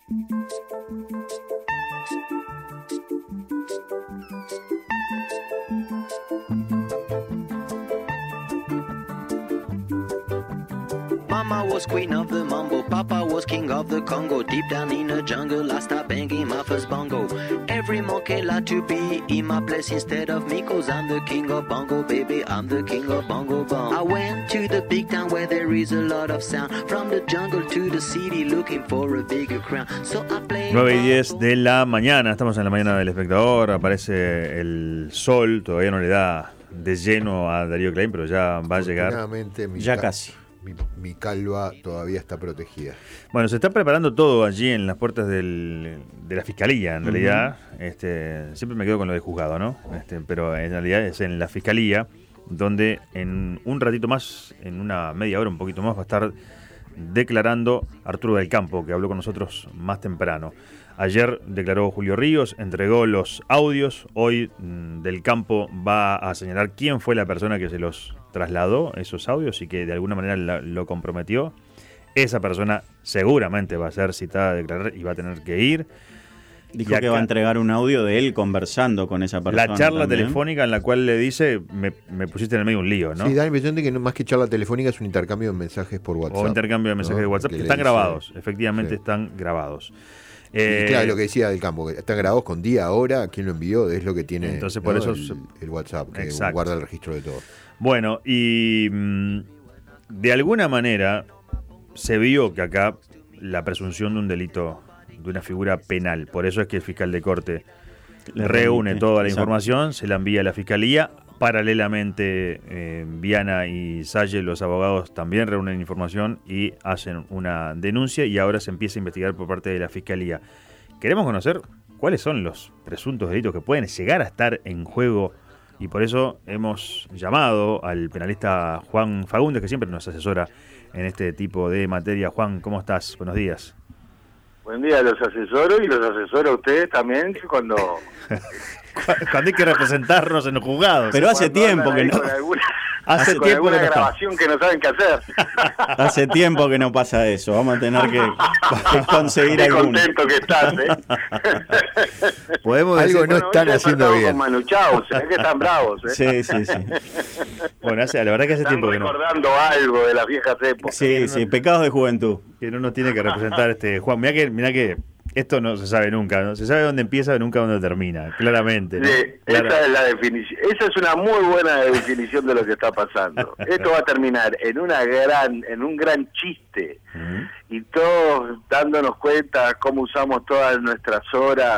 Mama was queen of the mambo, Papa was king of the Congo. Deep down in the jungle, I start banging my first bongo. Every monkey like to be in my place instead of me, 'cause I'm the king of bongo, baby, I'm the king of bongo bong. I went to the big town where there is a lot of sound. From the jungle to the city looking for a bigger crown. So I play 9:10 de la mañana, estamos en la mañana del espectador, aparece el sol, todavía no le da de lleno a Darío Klein, pero ya va a llegar. Ya casi. Mi calva todavía está protegida. Bueno, se está preparando todo allí en las puertas de la fiscalía, en realidad. Siempre me quedo con lo de juzgado, ¿no? Pero en realidad es en la fiscalía, donde en un ratito más, en una media hora, un poquito más, va a estar declarando Arturo del Campo, que habló con nosotros más temprano. Ayer declaró Julio Ríos, entregó los audios. Hoy Del Campo va a señalar quién fue la persona que se los trasladó, esos audios, y que de alguna manera lo comprometió. Esa persona seguramente va a ser citada a declarar y va a tener que ir. Dijo que va a entregar un audio de él conversando con esa persona. La charla también telefónica en la cual le dice, me pusiste en el medio un lío, ¿no? Sí, da la impresión de que más que charla telefónica es un intercambio de mensajes por WhatsApp. O intercambio de mensajes de WhatsApp, que están grabados, efectivamente están grabados. Y claro, lo que decía Del Campo, que están grabados con día, hora, quién lo envió, es lo que tiene. Entonces, por eso el WhatsApp, que exacto, guarda el registro de todo. Bueno, y de alguna manera se vio que acá la presunción de un delito, de una figura penal, por eso es que el fiscal de corte reúne toda la información, se la envía a la fiscalía. Paralelamente, Viana y Salle, los abogados, también reúnen información y hacen una denuncia, y ahora se empieza a investigar por parte de la fiscalía. Queremos conocer cuáles son los presuntos delitos que pueden llegar a estar en juego, y por eso hemos llamado al penalista Juan Fagundes, que siempre nos asesora en este tipo de materia. Juan, ¿cómo estás? Buenos días. Buen día, los asesoro y los asesoro a ustedes también cuando hay que representarnos en los juzgados. Pero hace tiempo que no. Hace tiempo que no grabación que no saben qué hacer. Hace tiempo que no pasa eso. Vamos a tener que conseguir qué alguno. contento que estás, Podemos decir que no están haciendo bien. Con Manu Chao, se ve que están bravos, Sí. Bueno, la verdad que hace tiempo que no. Están recordando algo de las viejas épocas. Sí, pecados de juventud. Que no nos tiene que representar Juan. Mirá que esto no se sabe nunca, ¿no? Se sabe dónde empieza, nunca dónde termina, claramente, ¿no? Sí, Claro. esa es la definición. Esa es una muy buena definición de lo que está pasando. Esto va a terminar en un gran chiste, y todos dándonos cuenta cómo usamos todas nuestras horas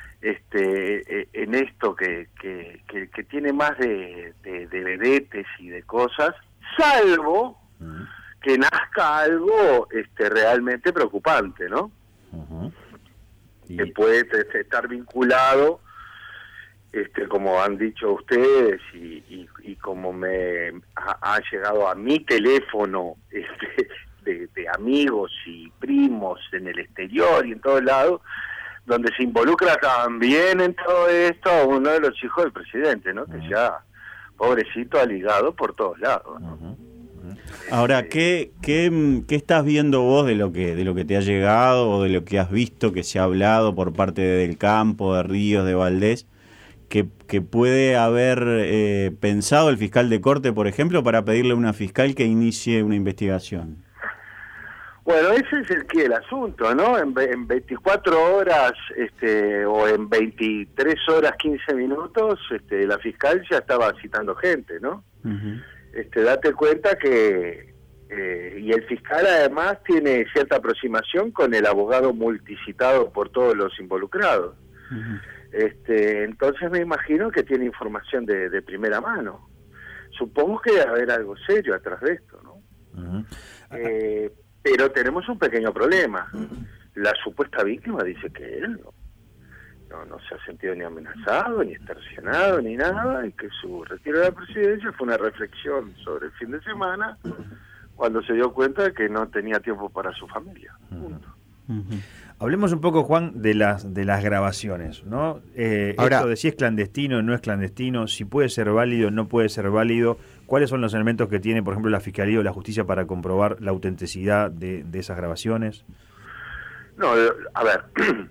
en esto que tiene más de vedetes y de cosas, salvo que nazca algo realmente preocupante, ¿no? Que puede estar vinculado, como han dicho ustedes, y como me ha llegado a mi teléfono de amigos y primos en el exterior y en todos lados, donde se involucra también en todo esto a uno de los hijos del presidente, ¿no? Que ya, pobrecito, ha ligado por todos lados, ¿no? Ahora, ¿qué estás viendo vos de lo que te ha llegado o de lo que has visto que se ha hablado por parte de Del Campo, de Ríos, de Valdés, que puede haber pensado el fiscal de corte, por ejemplo, para pedirle a una fiscal que inicie una investigación? Bueno, ese es el asunto, ¿no? En 24 horas o en 23 horas 15 minutos la fiscal ya estaba citando gente, ¿no? Date cuenta que y el fiscal además tiene cierta aproximación con el abogado multicitado por todos los involucrados. Entonces me imagino que tiene información de primera mano. Supongo que debe haber algo serio atrás de esto, ¿no? Pero tenemos un pequeño problema. La supuesta víctima dice que él no se ha sentido ni amenazado, ni extorsionado, ni nada, y que su retiro de la presidencia fue una reflexión sobre el fin de semana, cuando se dio cuenta de que no tenía tiempo para su familia. Punto. Hablemos un poco, Juan, de las grabaciones, ¿no? Ahora, esto de si es clandestino, no es clandestino, si puede ser válido, no puede ser válido, ¿cuáles son los elementos que tiene, por ejemplo, la Fiscalía o la Justicia para comprobar la autenticidad de esas grabaciones? No, a ver,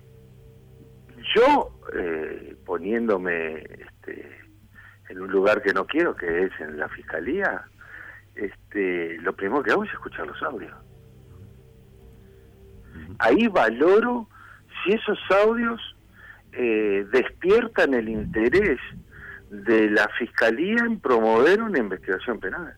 yo poniéndome en un lugar que no quiero, que es en la fiscalía, lo primero que hago es escuchar los audios. Ahí valoro si esos audios despiertan el interés de la fiscalía en promover una investigación penal.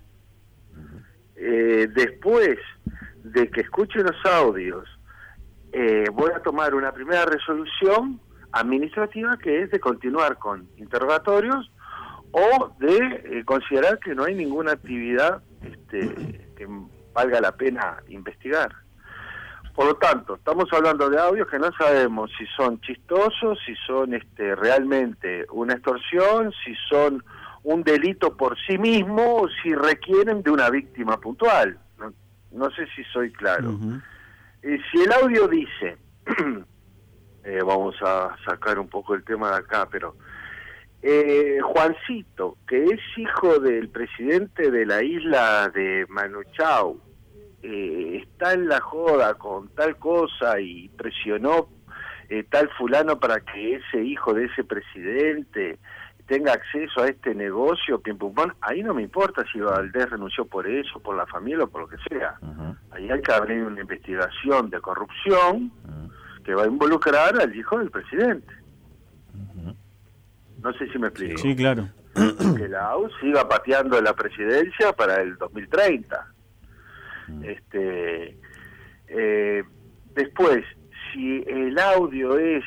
Después de que escuche los audios, voy a tomar una primera resolución administrativa, que es de continuar con interrogatorios o de considerar que no hay ninguna actividad que valga la pena investigar. Por lo tanto, estamos hablando de audios que no sabemos si son chistosos, si son realmente una extorsión, si son un delito por sí mismo o si requieren de una víctima puntual. No sé si soy claro. Uh-huh. Si el audio dice, vamos a sacar un poco el tema de acá, pero Juancito, que es hijo del presidente de la isla de Manu Chao, está en la joda con tal cosa y presionó tal fulano para que ese hijo de ese presidente tenga acceso a este negocio, pim pum pam, ahí no me importa si Valdés renunció por eso, por la familia o por lo que sea. Uh-huh. Ahí hay que abrir una investigación de corrupción que va a involucrar al hijo del presidente. Uh-huh. No sé si me explico. Sí, claro. Que la AU siga pateando la presidencia para el 2030. Después, si el audio es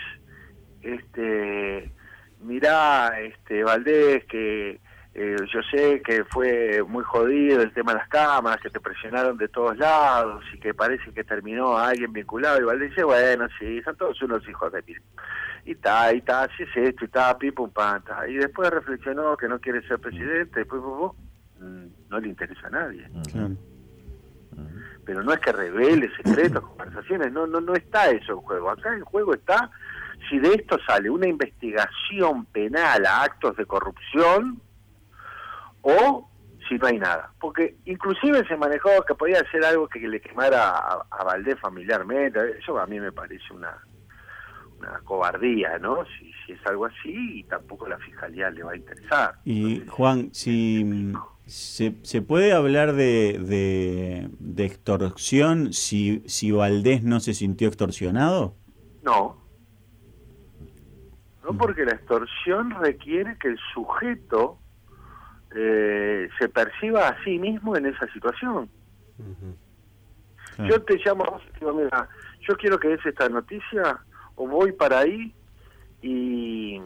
mirá, Valdés, que yo sé que fue muy jodido el tema de las cámaras, que te presionaron de todos lados y que parece que terminó alguien vinculado, y Valdés dice, bueno, sí, son todos unos hijos de mil. Y está, si es esto, y está, pim pum panta. Y después reflexionó que no quiere ser presidente, después no le interesa a nadie. Claro. Pero no es que revele secretos, conversaciones, no está eso en juego. Acá en juego está si de esto sale una investigación penal a actos de corrupción o si no hay nada. Porque inclusive se manejó que podía ser algo que le quemara a Valdés familiarmente. Eso a mí me parece una cobardía, ¿no? Si es algo así, y tampoco la fiscalía le va a interesar. Y Juan, si se puede hablar de extorsión si Valdés no se sintió extorsionado. No, porque la extorsión requiere que el sujeto se perciba a sí mismo en esa situación. Claro. Yo te llamo y digo, mira, yo quiero que des esta noticia, o voy para ahí y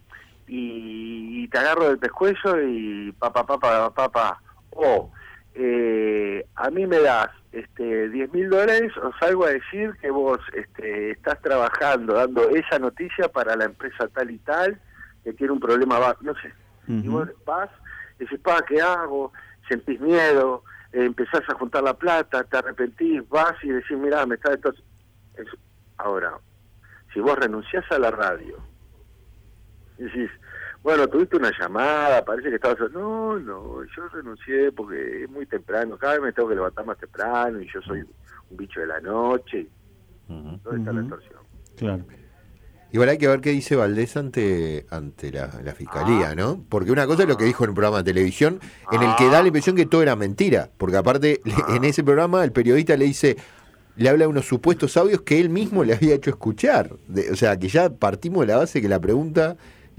te agarro del pescuezo y papá, o a mí me das $10,000 o salgo a decir que vos estás trabajando, dando esa noticia para la empresa tal y tal, que tiene un problema, no sé. Uh-huh. Y vos vas, decís, ¿qué hago? Sentís miedo, empezás a juntar la plata, te arrepentís, vas y decís, mirá, me está esto. Ahora, si vos renunciás a la radio, decís, bueno, tuviste una llamada, parece que estabas... No, yo renuncié porque es muy temprano, cada vez me tengo que levantar más temprano y yo soy un bicho de la noche. ¿Dónde está la extorsión? Claro. Igual hay que ver qué dice Valdés ante la fiscalía, ¿no? Porque una cosa es lo que dijo en un programa de televisión, en el que da la impresión que todo era mentira, porque aparte en ese programa el periodista le habla de unos supuestos audios que él mismo le había hecho escuchar. O sea, que ya partimos de la base que la pregunta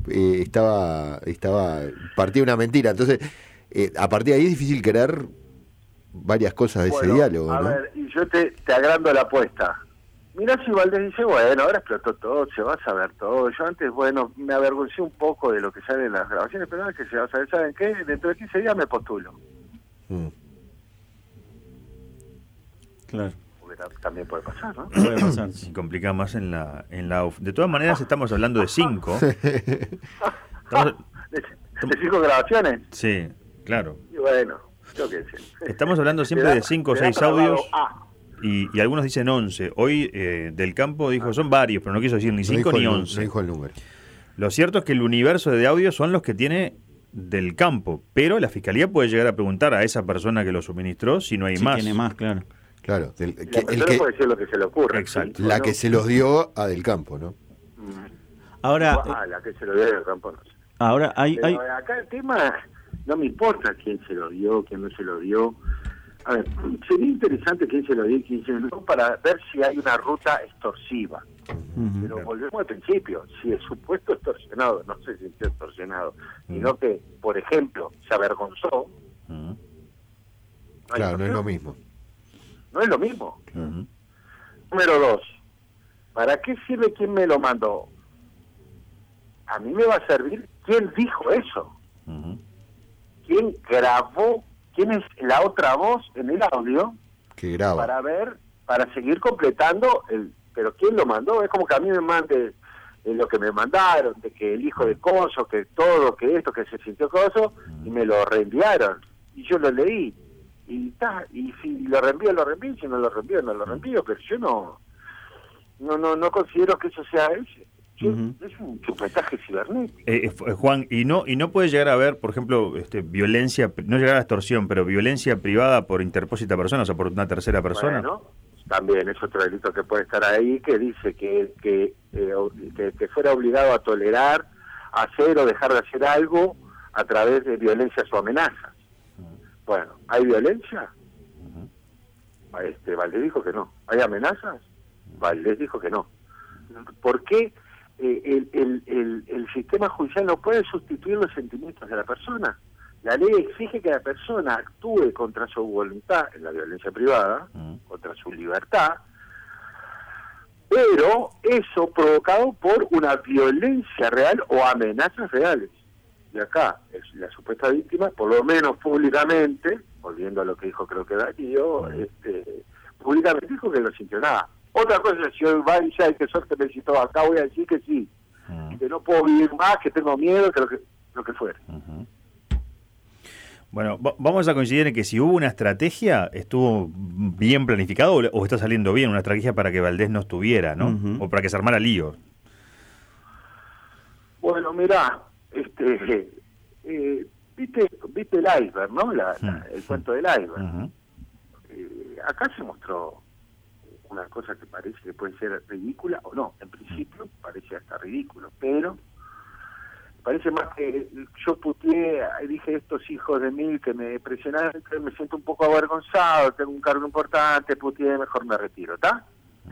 partía de una mentira. Entonces, a partir de ahí es difícil creer varias cosas de ese diálogo, a ¿no? ver, y yo te agrando la apuesta. Mirá si Valdés dice, bueno, ahora explotó todo, se va a saber todo. Yo antes, me avergoncé un poco de lo que sale en las grabaciones, pero ahora que se va a saber, ¿saben qué? Dentro de 15 días me postulo. Claro. También puede pasar, ¿no? Puede pasar. Se complica más en la AUF. De todas maneras, estamos hablando de 5. ¿De 5 grabaciones? Sí, claro. Y bueno, yo qué sé. Estamos hablando siempre de 5 o 6 audios y algunos dicen 11. Hoy Del Campo dijo, son varios, pero no quiso decir ni 5 ni 11. No dijo el número. Lo cierto es que el universo de audios son los que tiene Del Campo, pero la fiscalía puede llegar a preguntar a esa persona que lo suministró si no hay Sí, más. tiene más, claro. Claro, La persona puede decir lo que se le ocurre. Exacto. ¿sí? la ¿no? que se los dio a Del Campo, ¿no? Ahora, La que se lo dio del campo, no sé. ahora hay Acá el tema, no me importa quién se lo dio, quién no se lo dio. A ver, sería interesante quién se lo dio y quién se lo dio para ver si hay una ruta extorsiva. Pero volvemos al principio, si el supuesto extorsionado no se sintió extorsionado, sino que, por ejemplo, se avergonzó, no hay Claro, no es extorsión. lo mismo. No es lo mismo. Número 2, ¿para qué sirve quién me lo mandó? A mí me va a servir quién dijo eso, quién grabó, quién es la otra voz en el audio, Que graba. para seguir completando pero quién lo mandó. Es como que a mí me mande lo que me mandaron, de que el hijo de coso, que todo, que esto, que se sintió coso, y me lo reenviaron, y yo lo leí, y si lo reenvío, si no lo reenvío, no lo reenvío, pero yo no considero que eso sea ese. Es un chupetaje cibernético. Juan, y no puede llegar a haber, por ejemplo, violencia, no llegar a extorsión, pero violencia privada por interpósita persona, o sea, por una tercera persona. Bueno, también es otro delito que puede estar ahí, que dice que fuera obligado a tolerar, hacer o dejar de hacer algo a través de violencias o amenazas. Bueno, ¿hay violencia? Valdés dijo que no. ¿Hay amenazas? Valdés dijo que no. ¿Por qué el sistema judicial no puede sustituir los sentimientos de la persona? La ley exige que la persona actúe contra su voluntad en la violencia privada, contra su libertad, pero eso provocado por una violencia real o amenazas reales. Y acá, la supuesta víctima, por lo menos públicamente, volviendo a lo que dijo creo que Darío, públicamente dijo que no sintió nada. Otra cosa, si hoy va y dice, ay, qué suerte me citó acá, voy a decir que sí, que no puedo vivir más, que tengo miedo, que lo que fuera. Bueno, vamos a coincidir en que si hubo una estrategia, estuvo bien planificado o está saliendo bien una estrategia para que Valdés no estuviera, ¿no? O para que se armara lío. Bueno, mirá, viste el iceberg, ¿no? El cuento del iceberg. Acá se mostró una cosa que parece que puede ser ridícula, o no, en principio parece hasta ridículo, pero parece más que yo puteé y dije estos hijos de mil que me presionaron, que me siento un poco avergonzado, tengo un cargo importante, puteé, mejor me retiro, ¿está?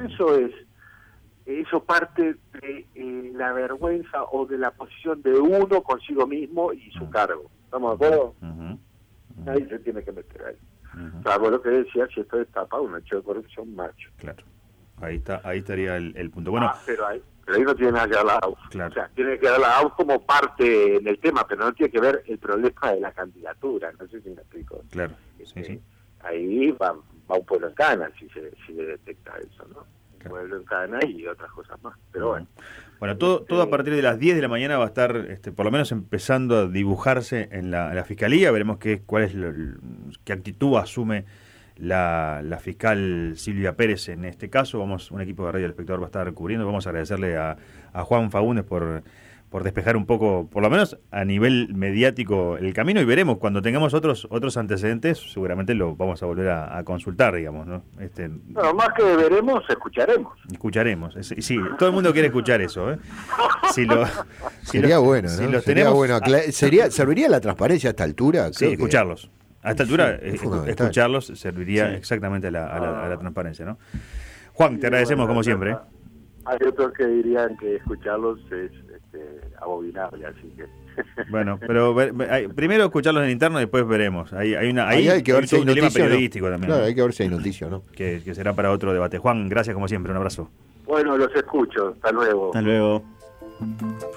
Eso parte de la vergüenza o de la posición de uno consigo mismo y su cargo. ¿Estamos de acuerdo? Nadie se tiene que meter ahí. Salvo lo que decía, si esto destapa un hecho de corrupción, macho. Claro, ahí estaría el punto. Bueno, pero ahí no tiene nada que ver la AUF. Claro. O sea, tiene que ver la AUF como parte en el tema, pero no tiene que ver el problema de la candidatura. No sé si me explico. Claro, sí. Ahí va un pueblo en cana si se detecta eso, ¿no? Un pueblo en cana y otras cosas más. Pero bueno. Bueno, todo a partir de las 10 de la mañana va a estar, por lo menos empezando a dibujarse en la Fiscalía. Veremos qué actitud asume la fiscal Silvia Pérez en este caso. Un equipo de Radio El Espectador va a estar cubriendo. Vamos a agradecerle a Juan Faúndez por despejar un poco, por lo menos a nivel mediático, el camino, y veremos cuando tengamos otros antecedentes, seguramente lo vamos a volver a consultar, digamos, ¿no? No, más que veremos, escucharemos. Sí, todo el mundo quiere escuchar eso, ¿eh? Sería bueno, ¿no? Sería Sería bueno. ¿Serviría la transparencia a esta altura? Sí, escucharlos. A esta altura, escucharlos serviría Sí. exactamente a la transparencia, ¿no? Juan, te agradecemos como siempre. Hay otros que dirían que escucharlos es abominable, así que... Bueno, pero primero escucharlos en interno y después veremos. Ahí hay que ver si hay un dilema noticia, periodístico ¿no? también. Claro, ¿no? hay que ver si hay noticia o no. Que será para otro debate. Juan, gracias como siempre, un abrazo. Bueno, los escucho, hasta luego. Hasta luego.